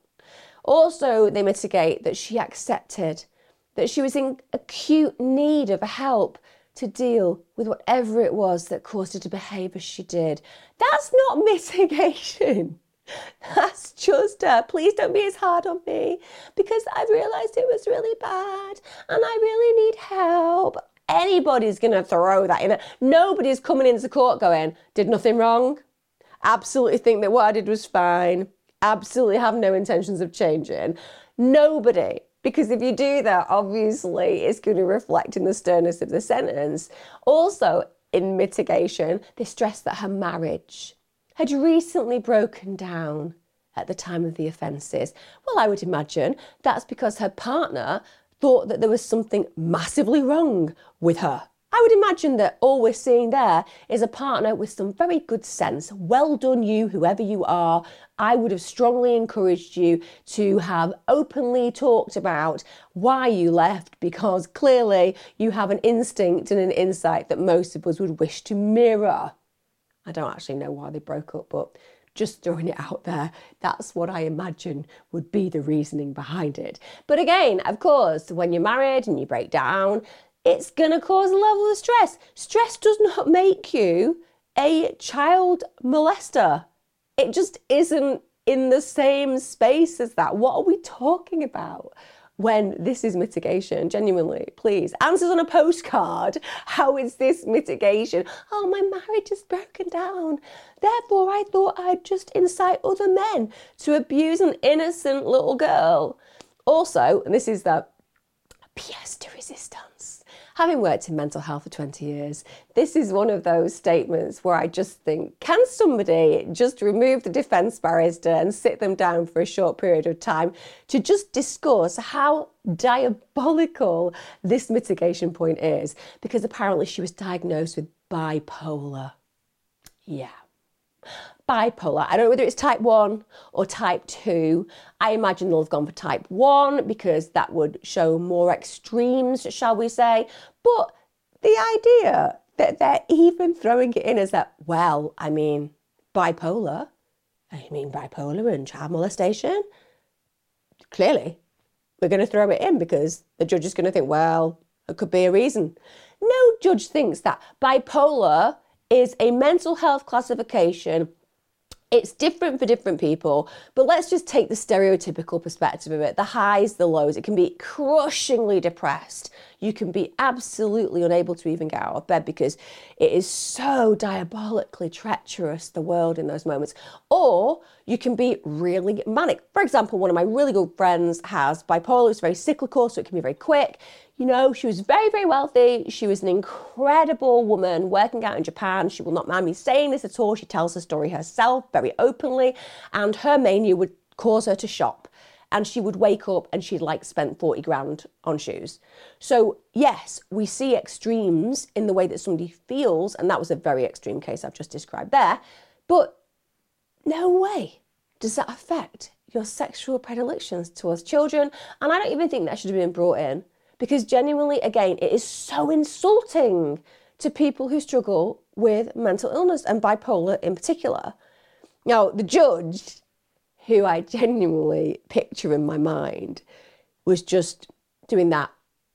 Also, they mitigate that she accepted that she was in acute need of help to deal with whatever it was that caused her to behave as she did. That's not mitigation. That's just please don't be as hard on me because I've realised it was really bad and I really need help. Anybody's going to throw that in there. Nobody's coming into court going, did nothing wrong. Absolutely think that what I did was fine. Absolutely have no intentions of changing. Nobody. Because if you do that, obviously, it's going to reflect in the sternness of the sentence. Also, in mitigation, they stress that her marriage had recently broken down at the time of the offences. Well, I would imagine that's because her partner thought that there was something massively wrong with her. I would imagine that all we're seeing there is a partner with some very good sense. Well done you, whoever you are. I would have strongly encouraged you to have openly talked about why you left, because clearly you have an instinct and an insight that most of us would wish to mirror. I don't actually know why they broke up, but just throwing it out there, that's what I imagine would be the reasoning behind it. But again, of course, when you're married and you break down, it's going to cause a level of stress. Stress does not make you a child molester. It just isn't in the same space as that. What are we talking about when this is mitigation? Genuinely, please. Answers on a postcard. How is this mitigation? Oh, my marriage is broken down. Therefore, I thought I'd just incite other men to abuse an innocent little girl. Also, and this is the pièce de résistance. Having worked in mental health for 20 years, this is one of those statements where I just think, can somebody just remove the defence barrister and sit them down for a short period of time to just discuss how diabolical this mitigation point is? Because apparently she was diagnosed with bipolar. Yeah. Bipolar. I don't know whether it's type 1 or type 2. I imagine they'll have gone for type 1 because that would show more extremes, shall we say. But the idea that they're even throwing it in as that, well, I mean, bipolar and child molestation, clearly we're going to throw it in because the judge is going to think, well, it could be a reason. No judge thinks that. Bipolar is a mental health classification. It's different for different people, but let's just take the stereotypical perspective of it. The highs, the lows. It can be crushingly depressed. You can be absolutely unable to even get out of bed because it is so diabolically treacherous, the world in those moments. Or you can be really manic. For example, one of my really good friends has bipolar. It's very cyclical, so it can be very quick. You know, she was very, very wealthy. She was an incredible woman working out in Japan. She will not mind me saying this at all. She tells her story herself very openly, and her mania would cause her to shop. and she would wake up and she'd like spent 40 grand on shoes. So yes, we see extremes in the way that somebody feels, and that was a very extreme case I've just described there, but no way does that affect your sexual predilections towards children. And I don't even think that should have been brought in, because genuinely, again, it is so insulting to people who struggle with mental illness and bipolar in particular. Now, the judge, who I genuinely picture in my mind, was just doing that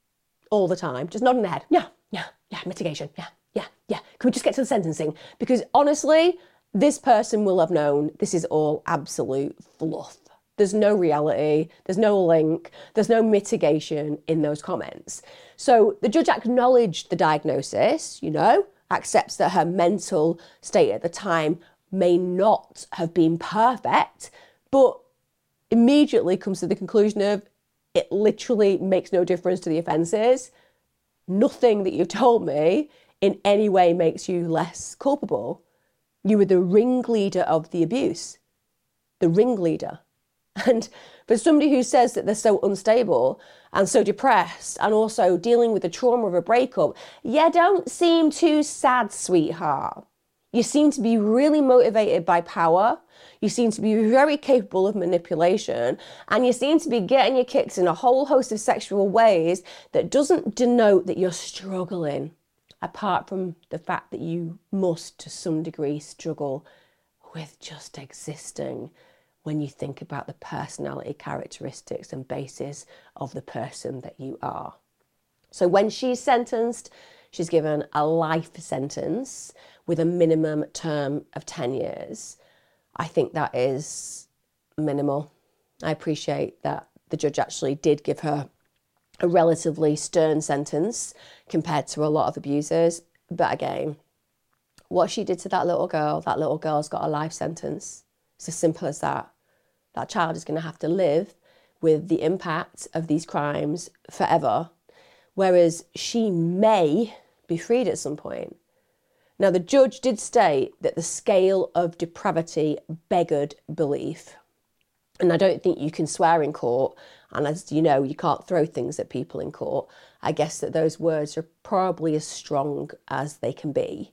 all the time, just nodding their head. Yeah, mitigation. Yeah. Can we just get to the sentencing? Because honestly, this person will have known this is all absolute fluff. There's no reality, there's no link, there's no mitigation in those comments. So the judge acknowledged the diagnosis, accepts that her mental state at the time may not have been perfect, but immediately comes to the conclusion of it literally makes no difference to the offences. Nothing that you've told me in any way makes you less culpable. You were the ringleader of the abuse. The ringleader. And for somebody who says that they're so unstable and so depressed and also dealing with the trauma of a breakup, you don't seem too sad, sweetheart. You seem to be really motivated by power. You seem to be very capable of manipulation. And you seem to be getting your kicks in a whole host of sexual ways that doesn't denote that you're struggling, apart from the fact that you must, to some degree, struggle with just existing when you think about the personality characteristics and basis of the person that you are. So when she's sentenced, she's given a life sentence with a minimum term of 10 years. I think that is minimal. I appreciate that the judge actually did give her a relatively stern sentence compared to a lot of abusers. But again, what she did to that little girl's got a life sentence. It's as simple as that. That child is going to have to live with the impact of these crimes forever, whereas she may be freed at some point. Now, the judge did state that the scale of depravity beggared belief. And I don't think you can swear in court. And as you know, you can't throw things at people in court. I guess that those words are probably as strong as they can be.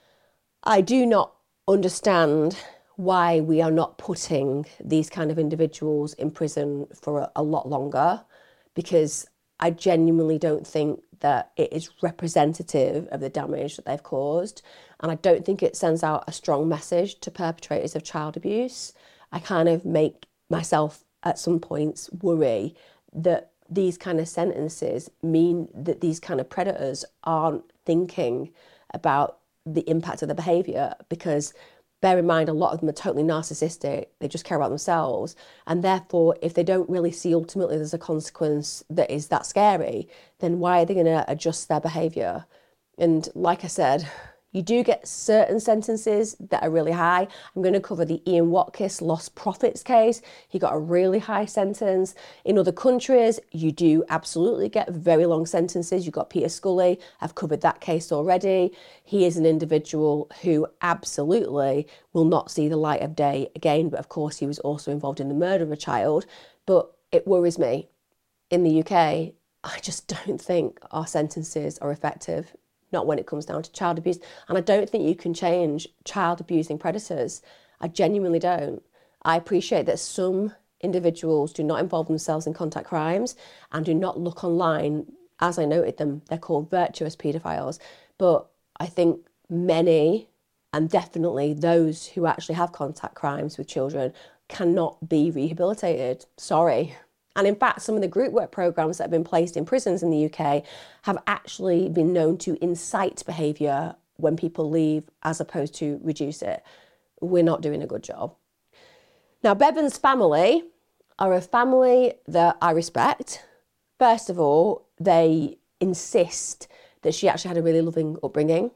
I do not understand why we are not putting these kind of individuals in prison for a lot longer, because I genuinely don't think that it is representative of the damage that they've caused. And I don't think it sends out a strong message to perpetrators of child abuse. I kind of make myself at some points worry that these kind of sentences mean that these kind of predators aren't thinking about the impact of the behaviour, because bear in mind, a lot of them are totally narcissistic. They just care about themselves. And therefore, if they don't really see ultimately there's a consequence that is that scary, then why are they going to adjust their behaviour? And like I said, you do get certain sentences that are really high. I'm going to cover the Ian Watkis lost profits case. He got a really high sentence. In other countries, you do absolutely get very long sentences. You've got Peter Scully. I've covered that case already. He is an individual who absolutely will not see the light of day again. But of course, he was also involved in the murder of a child. But it worries me. In the UK, I just don't think our sentences are effective. Not when it comes down to child abuse. And I don't think you can change child abusing predators. I genuinely don't. I appreciate that some individuals do not involve themselves in contact crimes and do not look online, as I noted them, they're called virtuous paedophiles. But I think many, and definitely those who actually have contact crimes with children, cannot be rehabilitated. Sorry. And in fact, some of the group work programmes that have been placed in prisons in the UK have actually been known to incite behaviour when people leave as opposed to reduce it. We're not doing a good job. Now, Bevan's family are a family that I respect. First of all, they insist that she actually had a really loving upbringing.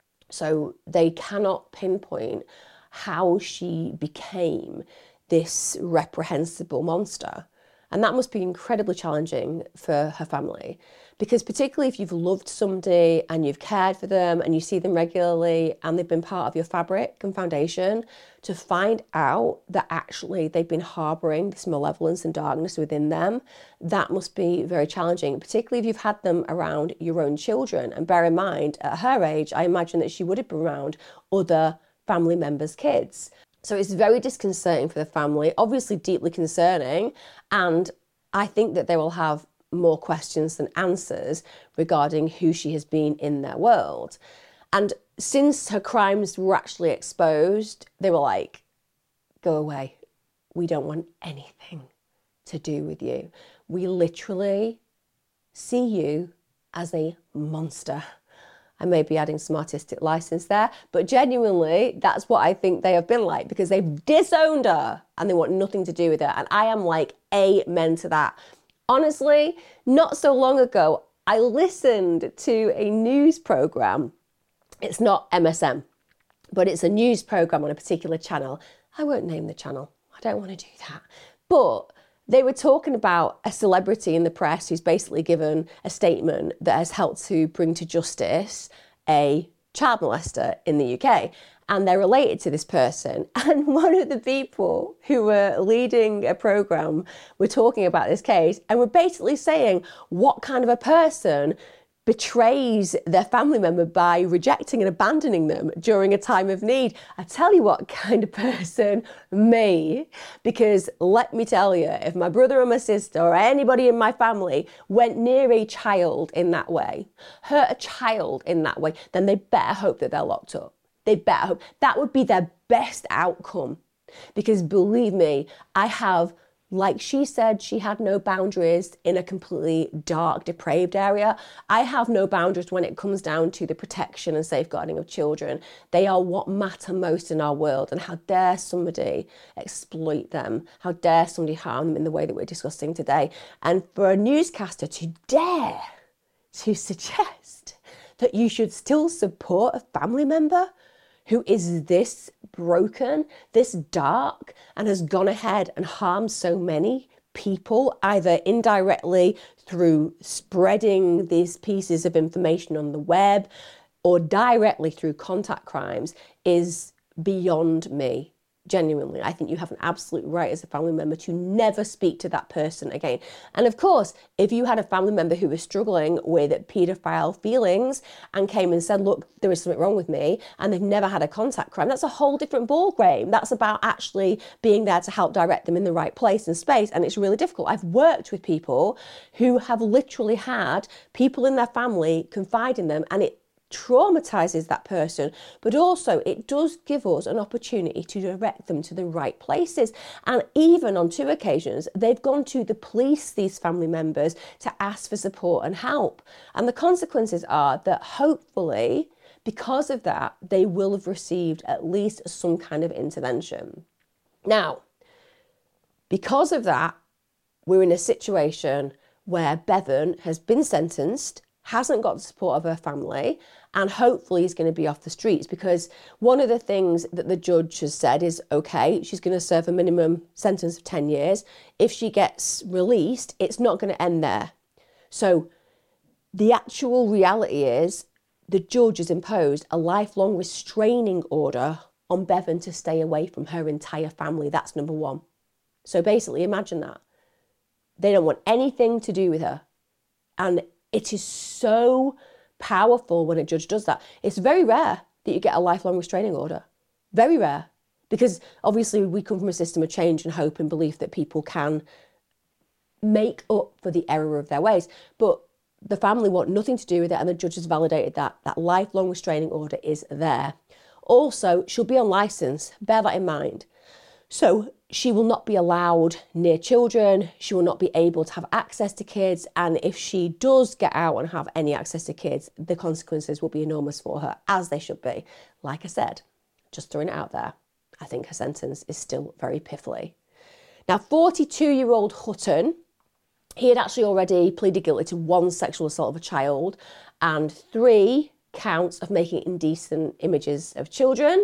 So they cannot pinpoint how she became this reprehensible monster. And that must be incredibly challenging for her family. Because particularly if you've loved somebody and you've cared for them and you see them regularly and they've been part of your fabric and foundation, to find out that actually they've been harbouring this malevolence and darkness within them, that must be very challenging, particularly if you've had them around your own children. And bear in mind, at her age, I imagine that she would have been around other family members' kids. So it's very disconcerting for the family, obviously deeply concerning, and I think that they will have more questions than answers regarding who she has been in their world. And since her crimes were actually exposed, they were like, go away. We don't want anything to do with you. We literally see you as a monster. I may be adding some artistic license there, but genuinely, that's what I think they have been like, because they've disowned her and they want nothing to do with her. And I am like, amen to that. Honestly, not so long ago, I listened to a news program. It's not MSM, but it's a news program on a particular channel. I won't name the channel. I don't want to do that. But they were talking about a celebrity in the press who's basically given a statement that has helped to bring to justice a child molester in the UK. And they're related to this person. And one of the people who were leading a program were talking about this case and were basically saying what kind of a person betrays their family member by rejecting and abandoning them during a time of need. I tell you what kind of person, me. Because let me tell you, if my brother or my sister or anybody in my family went near a child in that way, hurt a child in that way, then they better hope that they're locked up. They better hope. That would be their best outcome. Because believe me, I have, like she said, she had no boundaries in a completely dark, depraved area. I have no boundaries when it comes down to the protection and safeguarding of children. They are what matter most in our world. And how dare somebody exploit them? How dare somebody harm them in the way that we're discussing today? And for a newscaster to dare to suggest that you should still support a family member who is this broken, this dark, and has gone ahead and harmed so many people, either indirectly through spreading these pieces of information on the web or directly through contact crimes, is beyond me. Genuinely, I think you have an absolute right as a family member to never speak to that person again. And of course, if you had a family member who was struggling with paedophile feelings and came and said, look, there is something wrong with me, and they've never had a contact crime, that's a whole different ball game. That's about actually being there to help direct them in the right place and space. And it's really difficult. I've worked with people who have literally had people in their family confide in them, and it traumatizes that person, but also it does give us an opportunity to direct them to the right places. And even on 2 occasions, they've gone to the police, these family members, to ask for support and help. And the consequences are that hopefully, because of that, they will have received at least some kind of intervention. Now, because of that, we're in a situation where Bevan has been sentenced, hasn't got the support of her family, and hopefully is going to be off the streets, because one of the things that the judge has said is, okay, she's going to serve a minimum sentence of 10 years. If she gets released, it's not going to end there. So the actual reality is the judge has imposed a lifelong restraining order on Bevan to stay away from her entire family. That's number 1. So basically, imagine that. They don't want anything to do with her. And it is so powerful when a judge does that. It's very rare that you get a lifelong restraining order. Very rare. Because obviously we come from a system of change and hope and belief that people can make up for the error of their ways. But the family want nothing to do with it, and the judge has validated that. That lifelong restraining order is there. Also, she'll be on licence. Bear that in mind. So she will not be allowed near children. She will not be able to have access to kids. And if she does get out and have any access to kids, the consequences will be enormous for her, as they should be. Like I said, just throwing it out there, I think her sentence is still very piffly. Now, 42-year-old Hutton, he had actually already pleaded guilty to 1 sexual assault of a child and 3 counts of making indecent images of children.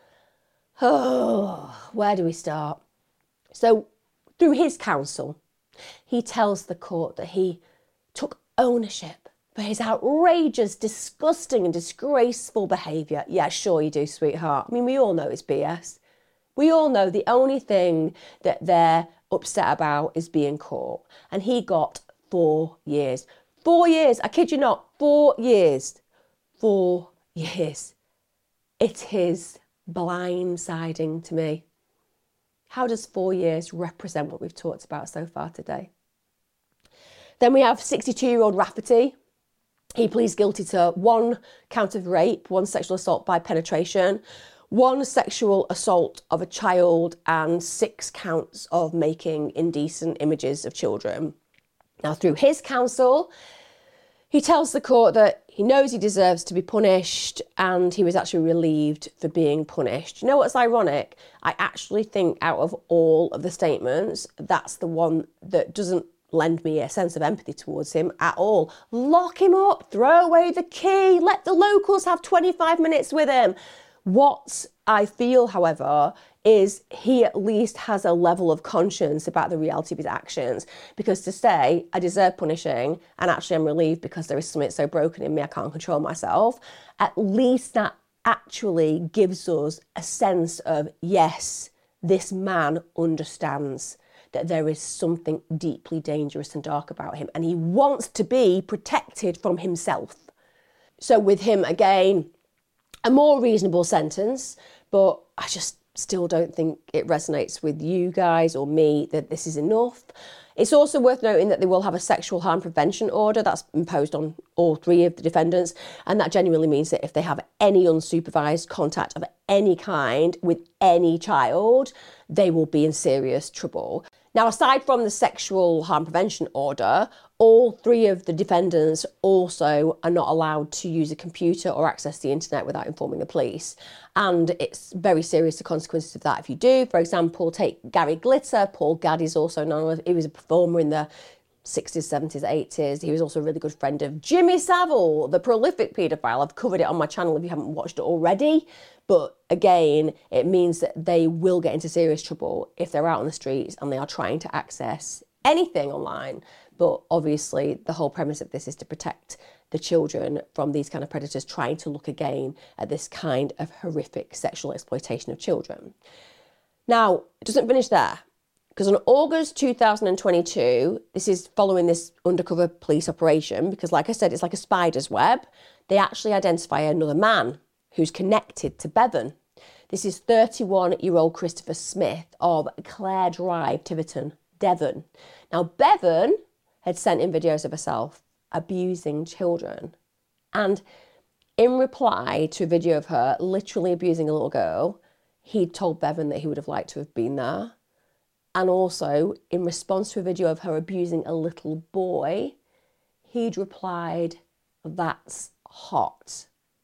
Oh, where do we start? So through his counsel, he tells the court that he took ownership for his outrageous, disgusting and disgraceful behaviour. Yeah, sure you do, sweetheart. I mean, we all know it's BS. We all know the only thing that they're upset about is being caught. And he got 4 years. 4 years, I kid you not, 4 years. 4 years. It is blindsiding to me. How does 4 years represent what we've talked about so far today? Then we have 62-year-old Rafferty. He pleads guilty to 1 count of rape, 1 sexual assault by penetration, 1 sexual assault of a child, and 6 counts of making indecent images of children. Now, through his counsel, he tells the court that he knows he deserves to be punished and he was actually relieved for being punished. You know what's ironic? I actually think out of all of the statements, that's the one that doesn't lend me a sense of empathy towards him at all. Lock him up, throw away the key, let the locals have 25 minutes with him. What I feel, however, is he at least has a level of conscience about the reality of his actions. Because to say, I deserve punishing, and actually I'm relieved because there is something so broken in me I can't control myself, at least that actually gives us a sense of, yes, this man understands that there is something deeply dangerous and dark about him, and he wants to be protected from himself. So with him, again, a more reasonable sentence, but I just still don't think it resonates with you guys or me that this is enough. It's also worth noting that they will have a sexual harm prevention order that's imposed on all 3 of the defendants, and that genuinely means that if they have any unsupervised contact of any kind with any child, they will be in serious trouble. Now, aside from the sexual harm prevention order, all 3 of the defendants also are not allowed to use a computer or access the internet without informing the police. And it's very serious, the consequences of that if you do. For example, take Gary Glitter. Paul Gadd is also known as, he was a performer in the 60s, 70s, 80s. He was also a really good friend of Jimmy Savile, the prolific paedophile. I've covered it on my channel if you haven't watched it already. But again, it means that they will get into serious trouble if they're out on the streets and they are trying to access anything online. But obviously, the whole premise of this is to protect the children from these kind of predators trying to look again at this kind of horrific sexual exploitation of children. Now, it doesn't finish there. Because on August 2022, this is following this undercover police operation, because like I said, it's like a spider's web, they actually identify another man who's connected to Bevan. This is 31-year-old Christopher Smith of Clare Drive, Tiverton, Devon. Now, Bevan had sent in videos of herself abusing children. And in reply to a video of her literally abusing a little girl, he'd told Bevan that he would have liked to have been there. And also, in response to a video of her abusing a little boy, he'd replied, "That's hot."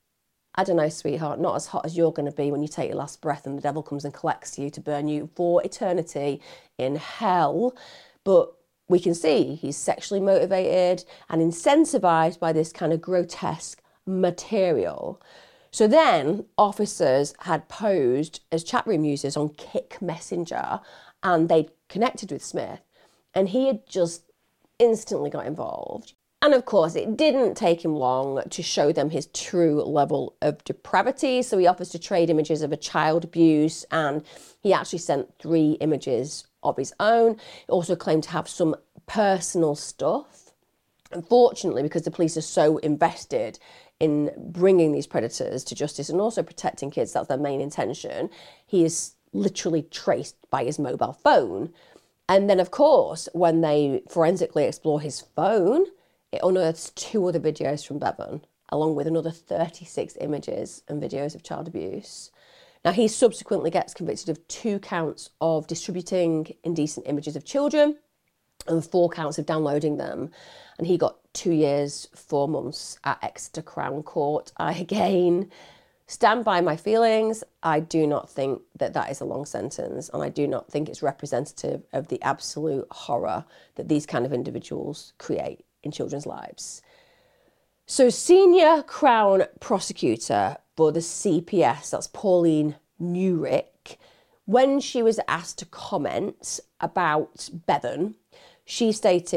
I don't know, sweetheart, not as hot as you're going to be when you take your last breath and the devil comes and collects you to burn you for eternity in hell. But we can see he's sexually motivated and incentivized by this kind of grotesque material. So then officers had posed as chat room users on Kik Messenger, and they connected with Smith, and he had just instantly got involved. And of course, it didn't take him long to show them his true level of depravity. So he offers to trade images of a child abuse, and he actually sent 3 images of his own. He also claimed to have some personal stuff. Unfortunately, because the police are so invested in bringing these predators to justice and also protecting kids, that's their main intention, he is literally traced by his mobile phone. And then, of course, when they forensically explore his phone, it unearths 2 other videos from Bevan, along with another 36 images and videos of child abuse. Now, he subsequently gets convicted of 2 counts of distributing indecent images of children and 4 counts of downloading them. And he got 2 years, 4 months at Exeter Crown Court. I, again, stand by my feelings. I do not think that that is a long sentence, and I do not think it's representative of the absolute horror that these kind of individuals create in children's lives. So senior Crown prosecutor for the CPS, that's Pauline Newrick, when she was asked to comment about Bevan, she stated,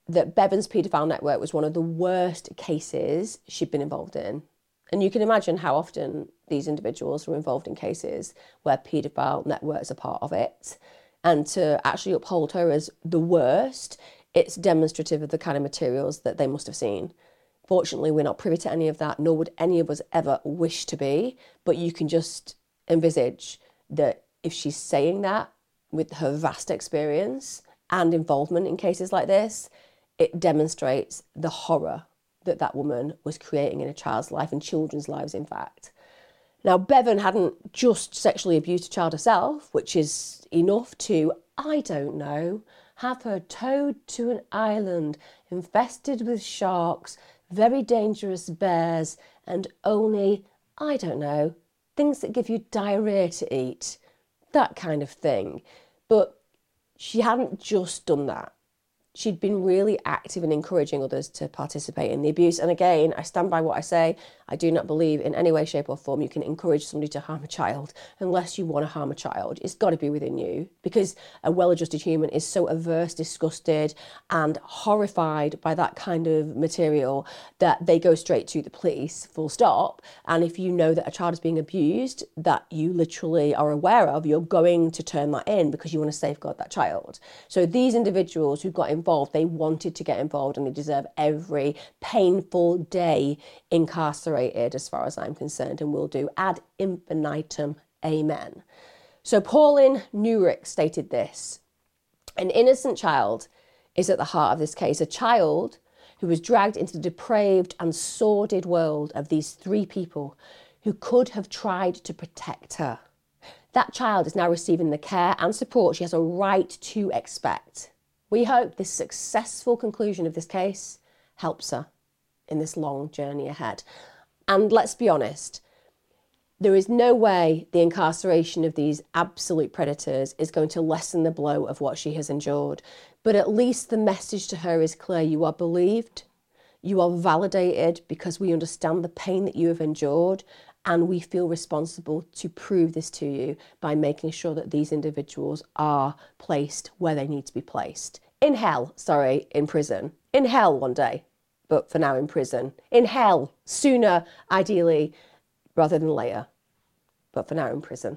that Bevan's paedophile network was one of the worst cases she'd been involved in. And you can imagine how often these individuals were involved in cases where paedophile networks are part of it. And to actually uphold her as the worst, it's demonstrative of the kind of materials that they must have seen. Fortunately, we're not privy to any of that, nor would any of us ever wish to be. But you can just envisage that if she's saying that with her vast experience and involvement in cases like this, it demonstrates the horror that that woman was creating in a child's life and children's lives, in fact. Now, Bevan hadn't just sexually abused a child herself, which is enough to, I don't know, have her towed to an island infested with sharks, very dangerous bears, and only, I don't know, things that give you diarrhea to eat, that kind of thing. But she hadn't just done that. She'd been really active in encouraging others to participate in the abuse. And again, I stand by what I say. I do not believe in any way, shape or form you can encourage somebody to harm a child unless you want to harm a child. It's got to be within you, because a well-adjusted human is so averse, disgusted and horrified by that kind of material that they go straight to the police, full stop. And if you know that a child is being abused that you literally are aware of, you're going to turn that in because you want to safeguard that child. So these individuals who got involved, they wanted to get involved, and they deserve every painful day incarcerated, as far as I'm concerned, and will do ad infinitum. Amen. So Pauline Nurick stated this: an innocent child is at the heart of this case, a child who was dragged into the depraved and sordid world of these three people who could have tried to protect her. That child is now receiving the care and support she has a right to expect. We hope this successful conclusion of this case helps her in this long journey ahead. And let's be honest, there is no way the incarceration of these absolute predators is going to lessen the blow of what she has endured. But at least the message to her is clear. You are believed, you are validated, because we understand the pain that you have endured, and we feel responsible to prove this to you by making sure that these individuals are placed where they need to be placed. In prison. In hell one day, but for now in prison. In hell, sooner, ideally, rather than later, but for now in prison.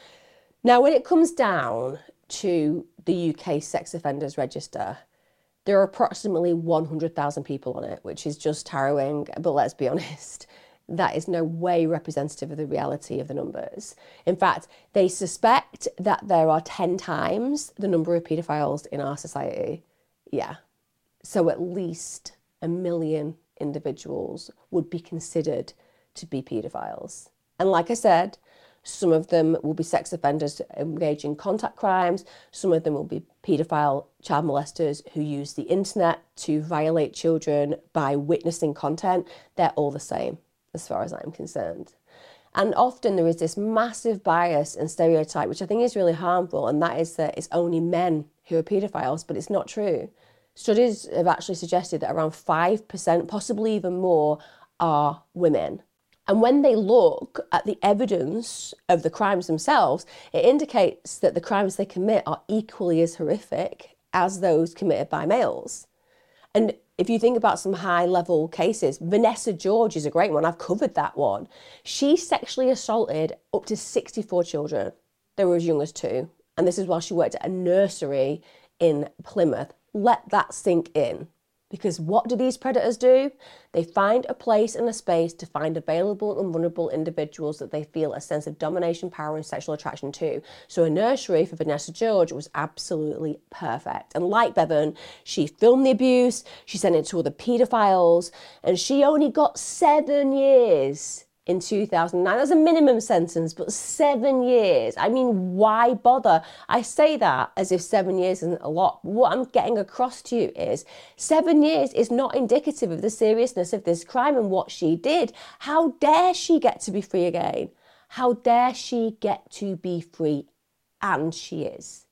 Now, when it comes down to the UK Sex Offenders Register, there are approximately 100,000 people on it, which is just harrowing, but let's be honest, that is no way representative of the reality of the numbers. In fact, they suspect that there are 10 times the number of paedophiles in our society. Yeah. So at least 1 million individuals would be considered to be paedophiles. And like I said, some of them will be sex offenders engaging in contact crimes. Some of them will be paedophile child molesters who use the internet to violate children by witnessing content. They're all the same, as far as I'm concerned. And often there is this massive bias and stereotype, which I think is really harmful, and that is that it's only men who are paedophiles, but it's not true. Studies have actually suggested that around 5%, possibly even more, are women. And when they look at the evidence of the crimes themselves, it indicates that the crimes they commit are equally as horrific as those committed by males. And if you think about some high-level cases, Vanessa George is a great one. I've covered that one. She sexually assaulted up to 64 children. They were as young as 2. And this is while she worked at a nursery in Plymouth. Let that sink in. Because what do these predators do? They find a place and a space to find available and vulnerable individuals that they feel a sense of domination, power and sexual attraction to. So a nursery for Vanessa George was absolutely perfect. And like Bevan, she filmed the abuse, she sent it to all the paedophiles, and she only got 7 years in 2009. That's a minimum sentence, but 7 years. I mean, why bother? I say that as if 7 years isn't a lot. What I'm getting across to you is 7 years is not indicative of the seriousness of this crime and what she did. How dare she get to be free again? How dare she get to be free? And she is.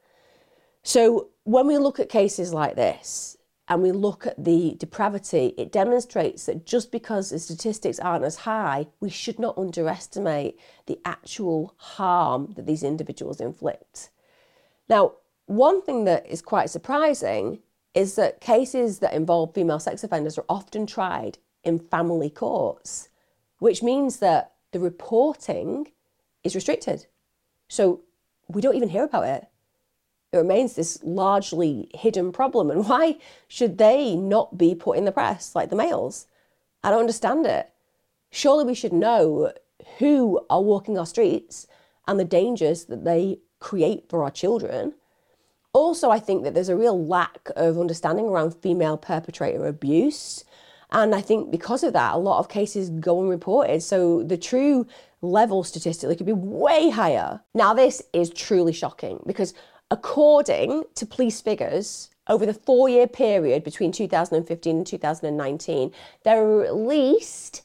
So when we look at cases like this, and we look at the depravity, it demonstrates that just because the statistics aren't as high, we should not underestimate the actual harm that these individuals inflict. Now, one thing that is quite surprising is that cases that involve female sex offenders are often tried in family courts, which means that the reporting is restricted. So we don't even hear about it. It remains this largely hidden problem. And why should they not be put in the press like the males? I don't understand it. Surely we should know who are walking our streets and the dangers that they create for our children. Also, I think that there's a real lack of understanding around female perpetrator abuse. And I think because of that, a lot of cases go unreported. So the true level statistically could be way higher. Now, this is truly shocking because according to police figures, over the 4-year period between 2015 and 2019, there are at least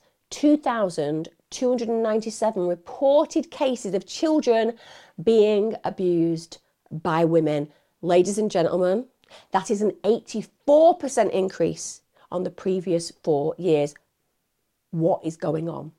2,297 reported cases of children being abused by women. Ladies and gentlemen, that is an 84% increase on the previous 4 years. What is going on?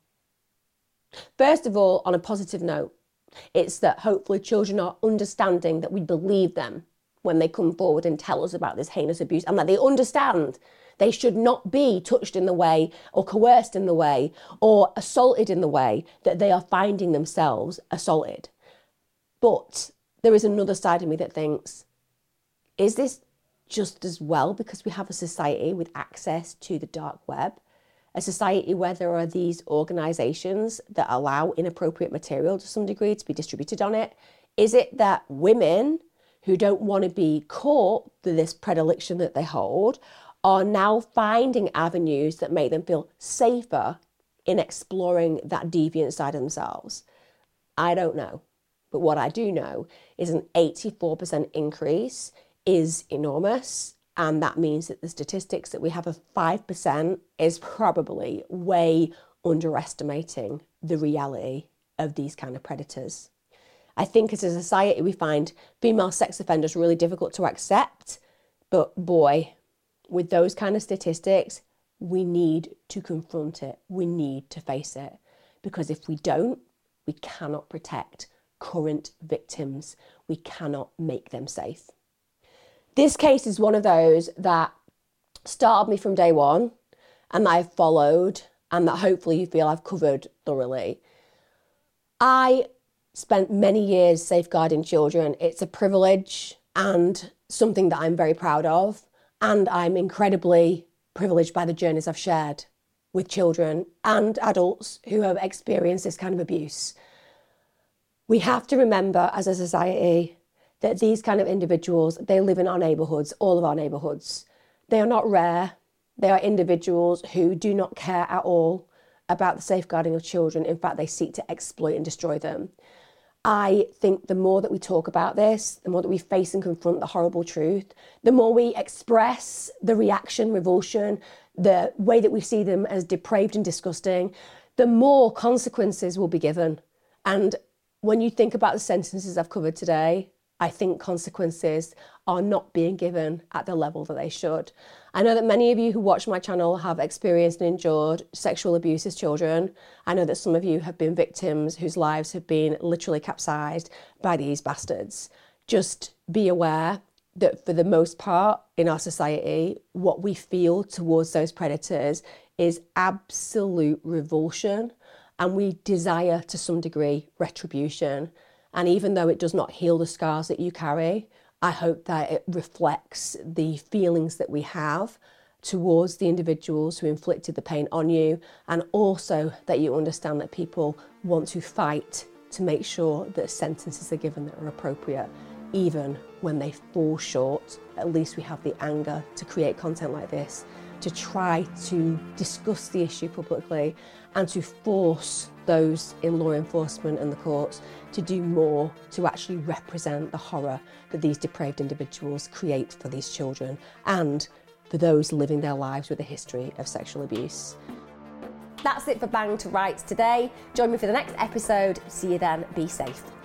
First of all, on a positive note, it's that hopefully children are understanding that we believe them when they come forward and tell us about this heinous abuse, and that they understand they should not be touched in the way or coerced in the way or assaulted in the way that they are finding themselves assaulted. But there is another side of me that thinks, is this just as well because we have a society with access to the dark web? A society where there are these organisations that allow inappropriate material to some degree to be distributed on it? Is it that women who don't want to be caught for this predilection that they hold are now finding avenues that make them feel safer in exploring that deviant side of themselves? I don't know. But what I do know is an 84% increase is enormous. And that means that the statistics that we have of 5% is probably way underestimating the reality of these kind of predators. I think as a society, we find female sex offenders really difficult to accept. But boy, with those kind of statistics, we need to confront it. We need to face it. Because if we don't, we cannot protect current victims. We cannot make them safe. This case is one of those that startled me from day one and that I've followed and that hopefully you feel I've covered thoroughly. I spent many years safeguarding children. It's a privilege and something that I'm very proud of. And I'm incredibly privileged by the journeys I've shared with children and adults who have experienced this kind of abuse. We have to remember as a society that these kind of individuals, they live in our neighbourhoods, all of our neighbourhoods. They are not rare. They are individuals who do not care at all about the safeguarding of children. In fact, they seek to exploit and destroy them. I think the more that we talk about this, the more that we face and confront the horrible truth, the more we express the reaction, revulsion, the way that we see them as depraved and disgusting, the more consequences will be given. And when you think about the sentences I've covered today, I think consequences are not being given at the level that they should. I know that many of you who watch my channel have experienced and endured sexual abuse as children. I know that some of you have been victims whose lives have been literally capsized by these bastards. Just be aware that for the most part in our society, what we feel towards those predators is absolute revulsion, and we desire to some degree retribution. And even though it does not heal the scars that you carry, I hope that it reflects the feelings that we have towards the individuals who inflicted the pain on you, and also that you understand that people want to fight to make sure that sentences are given that are appropriate, even when they fall short. At least we have the anger to create content like this, to try to discuss the issue publicly and to force those in law enforcement and the courts to do more to actually represent the horror that these depraved individuals create for these children and for those living their lives with a history of sexual abuse. That's it for Bang to Rights today. Join me for the next episode. See you then. Be safe.